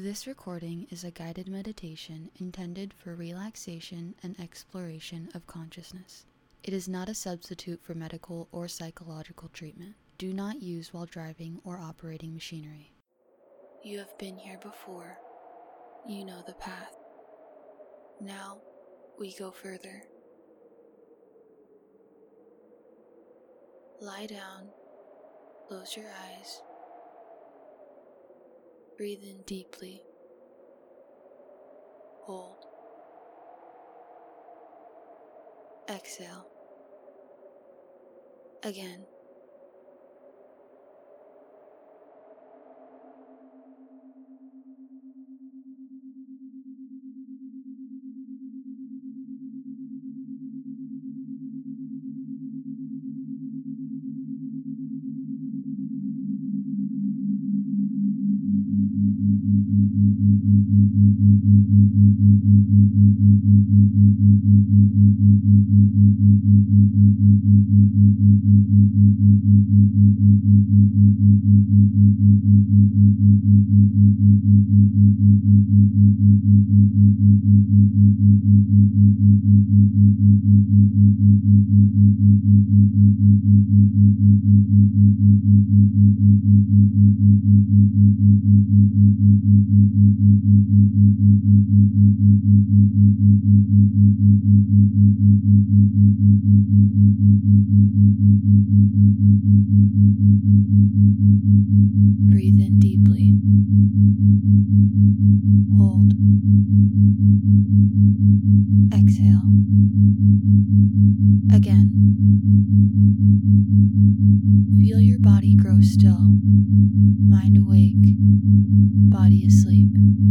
This recording is a guided meditation intended for relaxation and exploration of consciousness. It is not a substitute for medical or psychological treatment. Do not use while driving or operating machinery. You have been here before. You know the path. Now, we go further. Lie down, close your eyes, breathe in deeply, hold, exhale, again. Breathe in deeply. Hold. Exhale. Again. Feel your body grow still. Mind awake. Body asleep.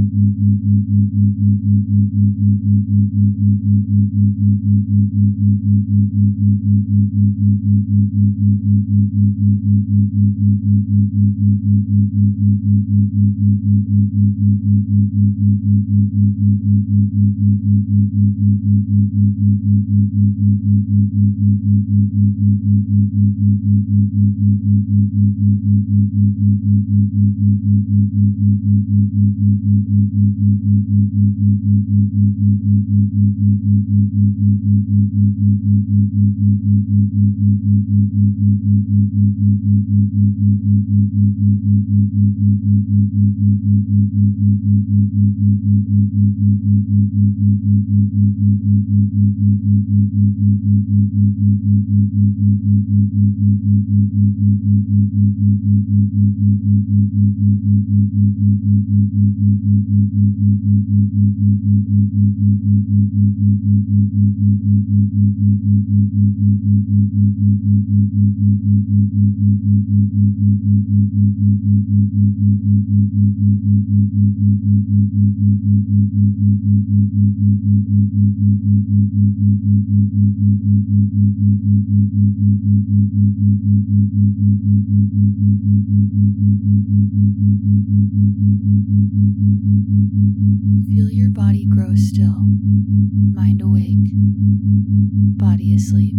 Feel your body grow still. Mind awake. Body asleep.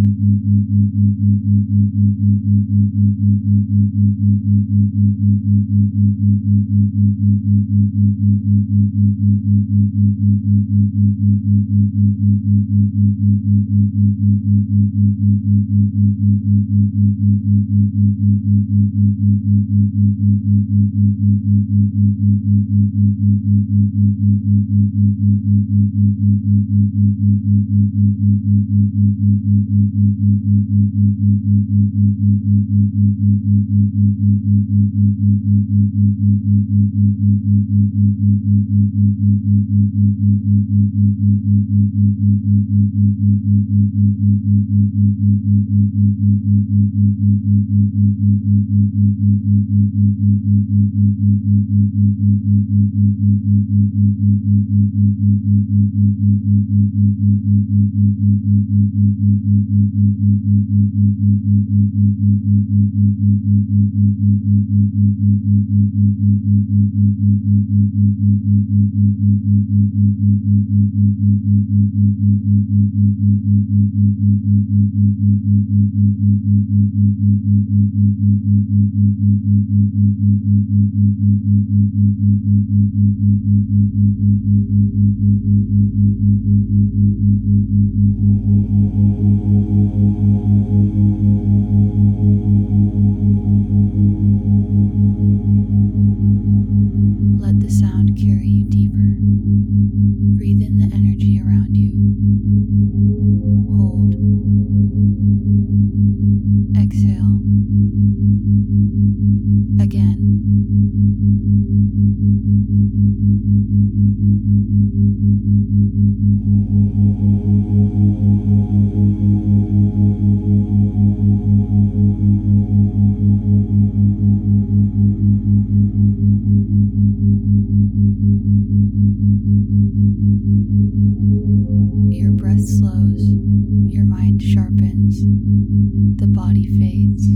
Let the sound carry you deeper. Breathe in the energy around you. Hold. Exhale. Again. Your breath slows, your mind sharpens, the body fades.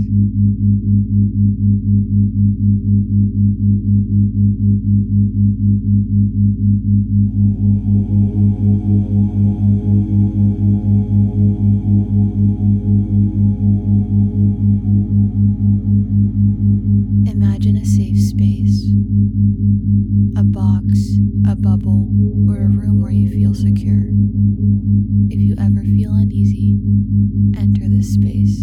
Imagine a safe space, a box, a bubble, or a room where you feel secure. If you ever feel uneasy, enter this space.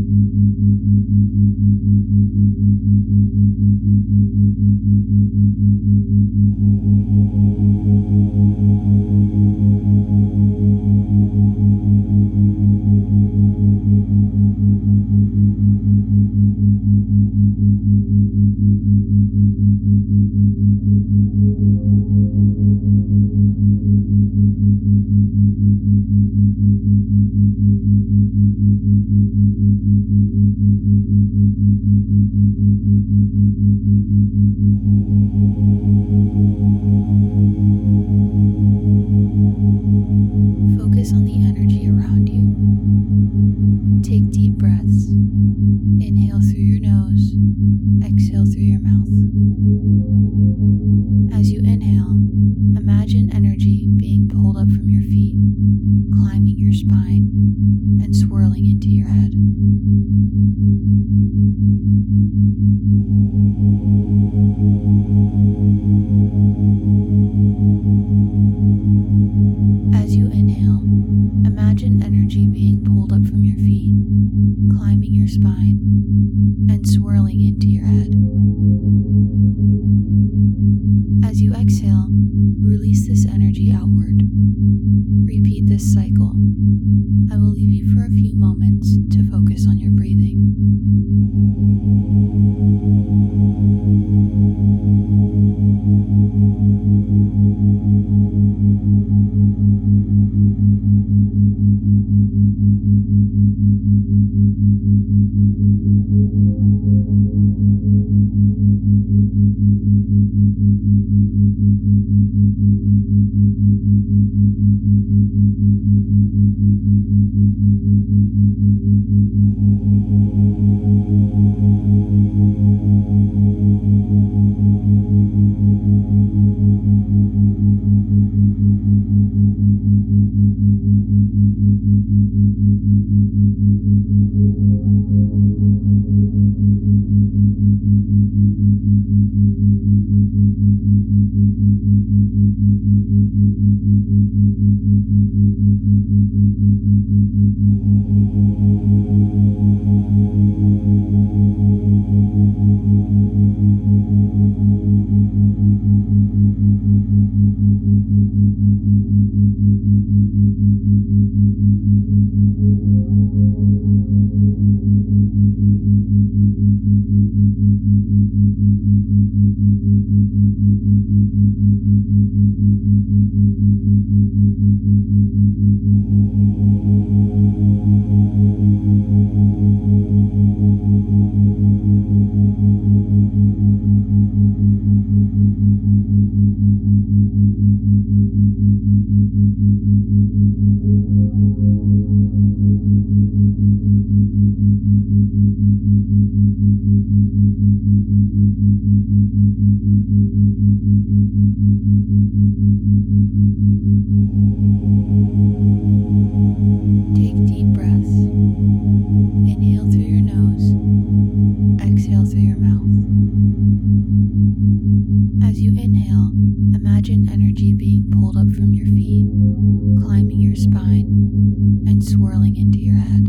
Focus on the energy around you. Take deep breaths. Inhale through your nose, exhale through your mouth. As you inhale, imagine energy being pulled up from your feet, climbing your spine, and swirling into your head. As you inhale, imagine energy being pulled up from your feet, climbing your spine, and swirling into your head. As you exhale, release this energy outward. Repeat this cycle. I will leave you for a few moments to focus on your breathing. Imagine energy being pulled up from your feet, climbing your spine, and swirling into your head.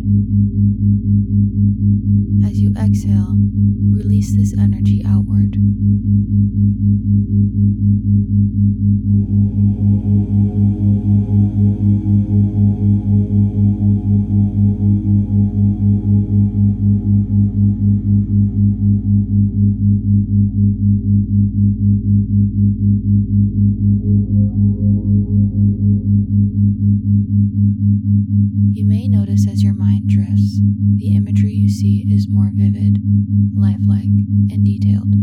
As you exhale, release this energy outward. You may notice as your mind drifts, the imagery you see is more vivid, lifelike, and detailed.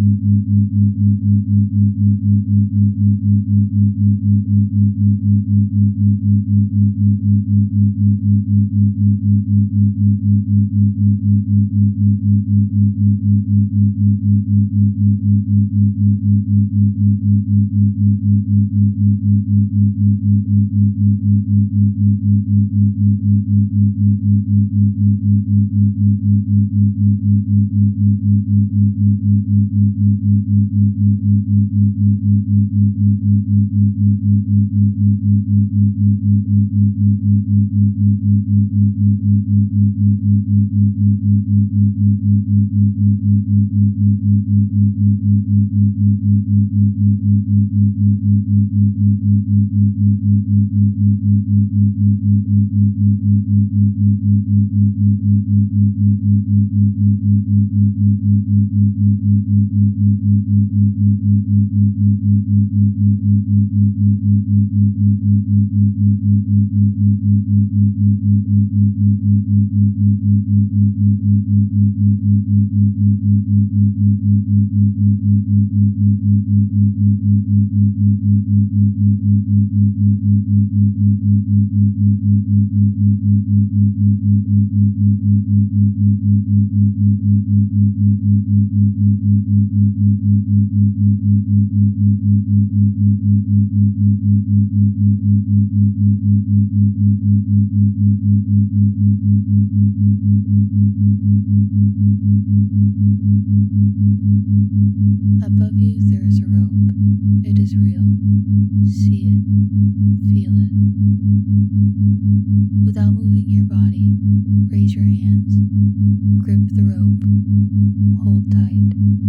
Above you there is a rope. It is real. See it. Feel it. Without moving your body, raise your hands. Grip the rope. Hold tight.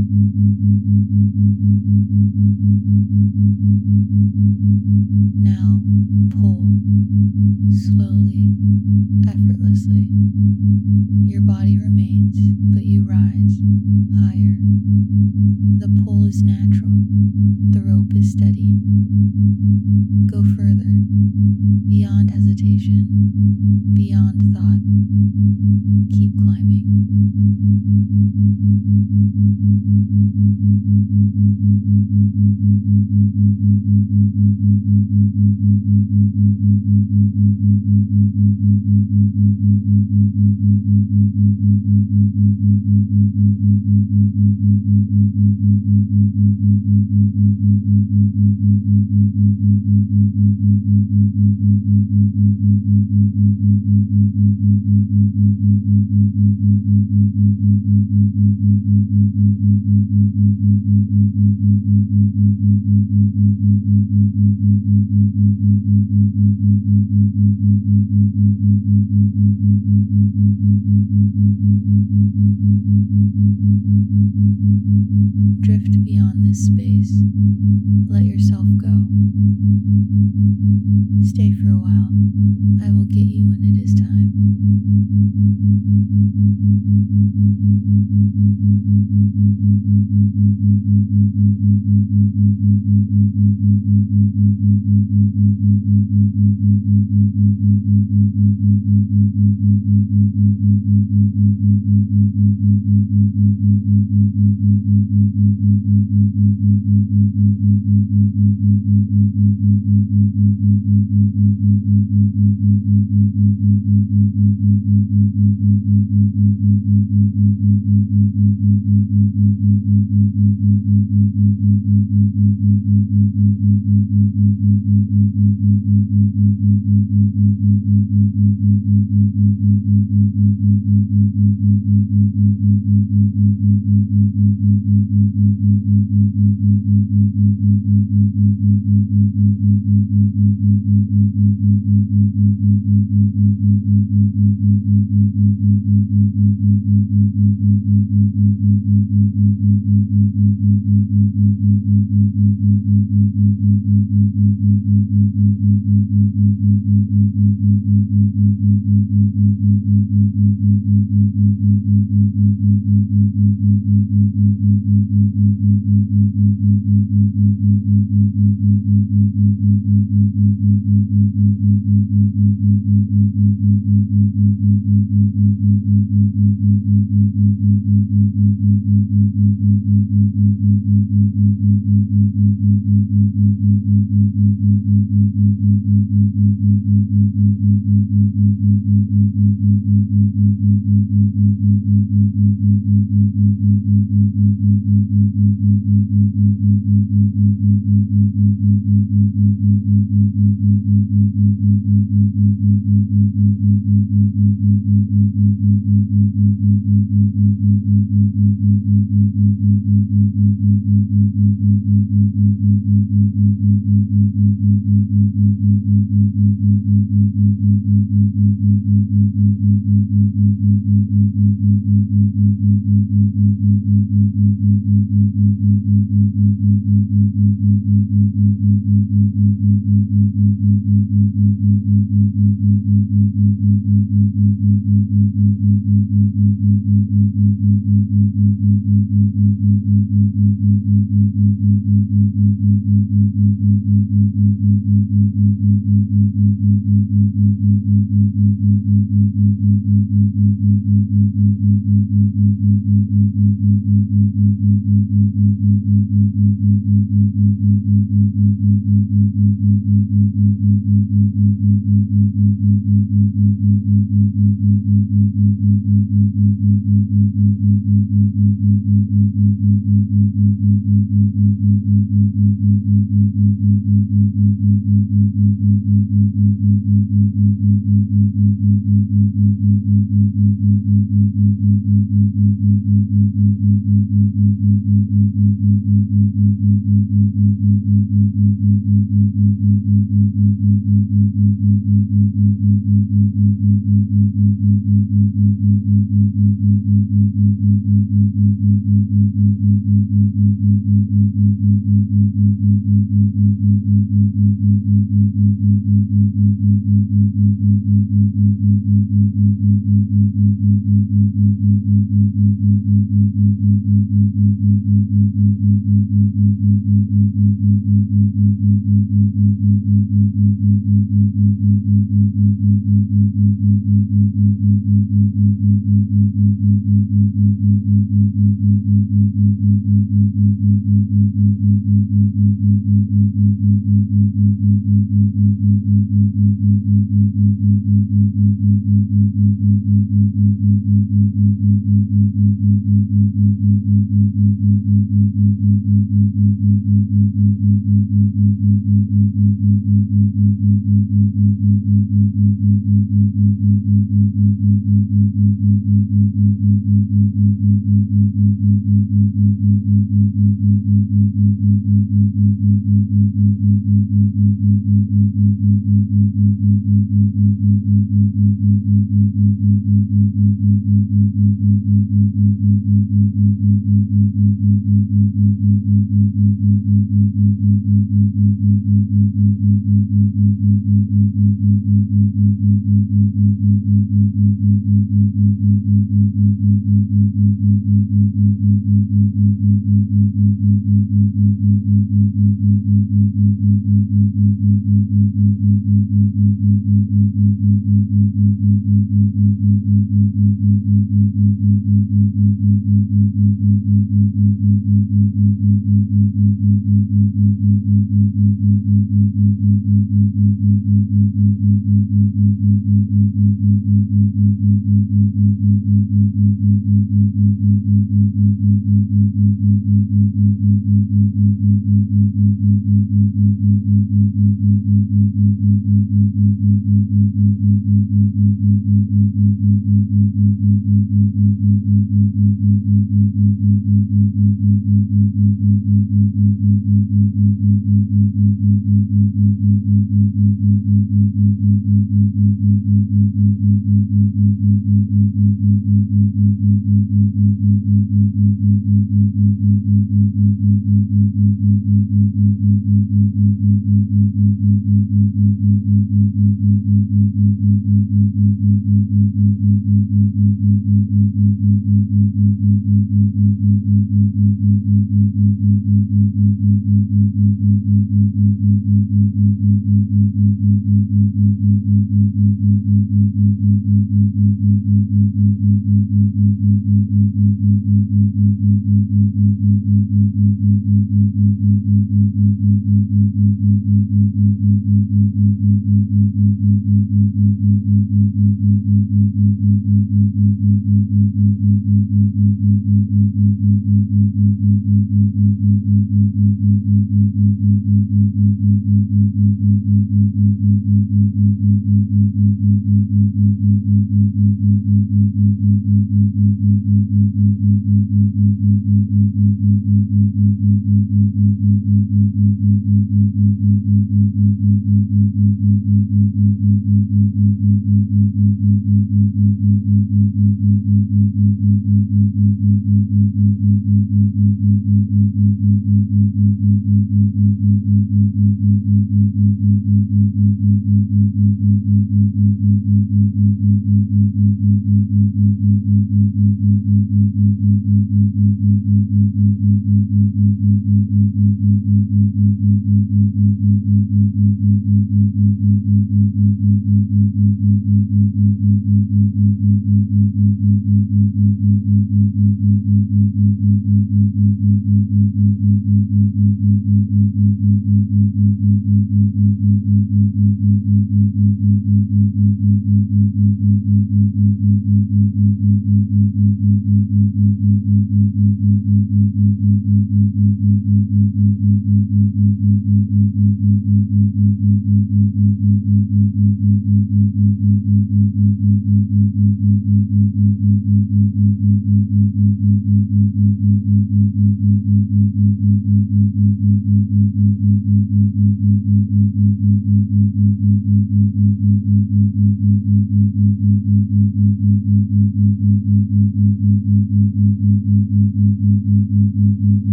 Now pull. Slowly, effortlessly. Your body remains, but you rise higher. The pull is natural. The rope is steady. Go further, beyond hesitation, beyond thought. Keep climbing. Drift beyond this space. Let yourself go. Stay for a while. I will get you when it is time.